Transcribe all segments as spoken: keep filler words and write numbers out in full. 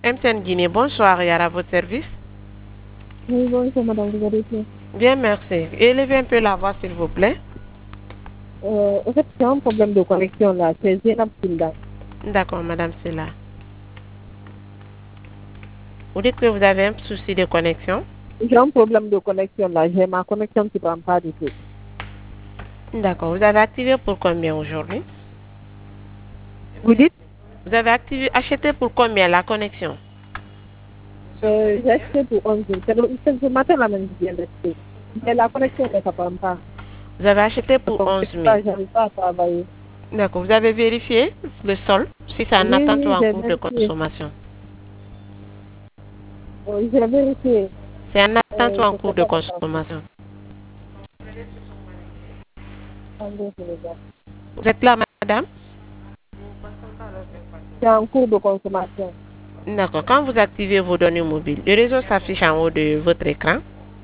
M T N Guinée, bonsoir, Yara, à votre service. Oui, bonjour madame, vous allez bien? Bien, merci. Élevez un peu la voix, s'il vous plaît. Euh, en fait, c'est un problème de connexion là, c'est Zénab Silda. D'accord, madame, c'est là. Vous dites que vous avez un souci de connexion? J'ai un problème de connexion là, j'ai ma connexion qui ne prend pas du tout. D'accord, vous avez activé pour combien aujourd'hui? Vous dites? Vous avez activé, acheté pour combien la connexion? Euh, j'ai acheté pour onze jours. C'est le, c'est ce matin là même que je viens d'acheter. Mais la connexion ne prend pas. Vous avez acheté pour Donc, onze c'est mille. ça, j'arrive pas à travailler. D'accord, vous avez vérifié le sol, si c'est en Oui, attente ou oui, en j'ai cours de vérifié. consommation? Oui, j'ai vérifié. C'est en attente ou Euh, en je cours sais de pas d'accord. consommation? Attendez, je regarde. Vous êtes là, madame? C'est en cours de consommation. D'accord, quand vous activez vos données mobiles, le réseau s'affiche en haut de votre écran.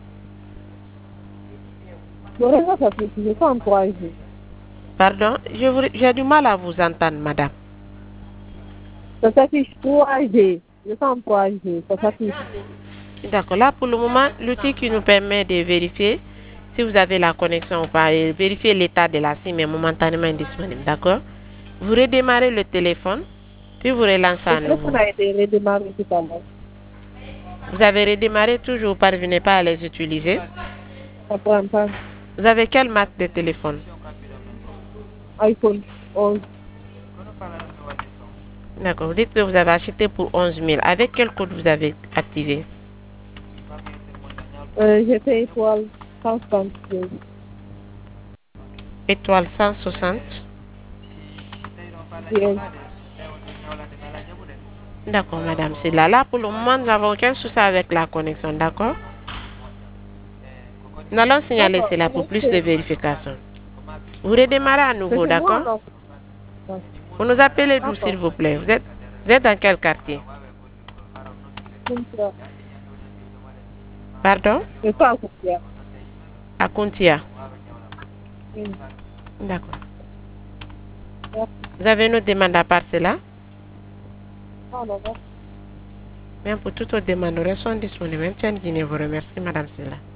Le réseau s'affiche, je suis en trois G. Pardon, je vous- j'ai du mal à vous entendre, madame. Ça s'affiche trois G. Je suis en trois G, ça s'affiche. D'accord, là pour le moment, l'outil qui nous permet de vérifier si vous avez la connexion ou pas, et vérifier l'état de la SIM est momentanément indisponible, d'accord? Vous redémarrez le téléphone, puis vous relancez Le à téléphone nouveau. a été redémarré tout à l'heure. Vous avez redémarré, toujours, vous ne parvenez pas à les utiliser. Ça prend pas. Vous avez quelle marque de téléphone? iPhone onze. D'accord, vous dites que vous avez acheté pour onze mille. Avec quel code vous avez activé? Euh, j'ai fait étoile cent soixante-seize. Étoile cent soixante. Yes. D'accord, madame, c'est là. Là, pour le moment, nous n'avons aucun souci avec la connexion, d'accord? Nous allons signaler D'accord, cela pour plus de merci. vérification. Vous redémarrez à C'est nouveau, chez moi, d'accord? non? Ouais. Vous nous appelez d'où, D'accord. s'il vous plaît? Vous êtes, vous êtes dans quel quartier? Kuntia. Pardon? Je suis à Kuntia. À Kuntia. Oui. D'accord. Merci. Vous avez une autre demande à part cela? Non, non, non. Bien, pour toute autre demande, nous restons disponibles. M T N Guinée vous remercie, madame Sela.